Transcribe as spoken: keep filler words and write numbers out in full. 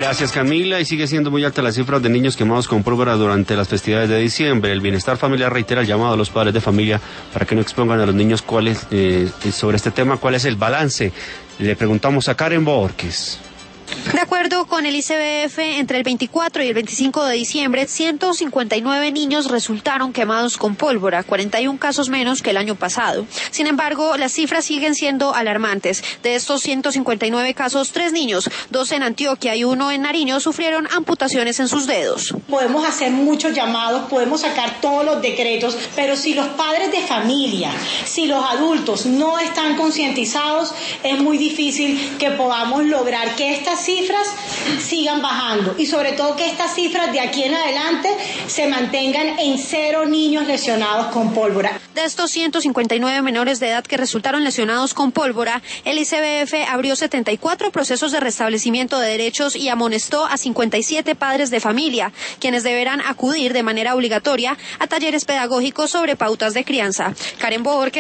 Gracias, Camila. Y sigue siendo muy alta la cifra de niños quemados con pólvora durante las festividades de diciembre. El Bienestar Familiar reitera el llamado a los padres de familia para que no expongan a los niños cuál es, eh, sobre este tema, cuál es el balance. Le preguntamos a Karen Borges. De acuerdo con el I C B F, entre el veinticuatro y el veinticinco de diciembre, ciento cincuenta y nueve niños resultaron quemados con pólvora, cuarenta y un casos menos que el año pasado. Sin embargo, las cifras siguen siendo alarmantes. De estos ciento cincuenta y nueve casos, tres niños, dos en Antioquia y uno en Nariño, sufrieron amputaciones en sus dedos. Podemos hacer muchos llamados, podemos sacar todos los decretos, pero si los padres de familia, si los adultos no están concientizados, es muy difícil que podamos lograr que estas cifras sigan bajando y sobre todo que estas cifras de aquí en adelante se mantengan en cero niños lesionados con pólvora. De estos ciento cincuenta y nueve menores de edad que resultaron lesionados con pólvora, el I C B F abrió setenta y cuatro procesos de restablecimiento de derechos y amonestó a cincuenta y siete padres de familia, quienes deberán acudir de manera obligatoria a talleres pedagógicos sobre pautas de crianza. Karen Borges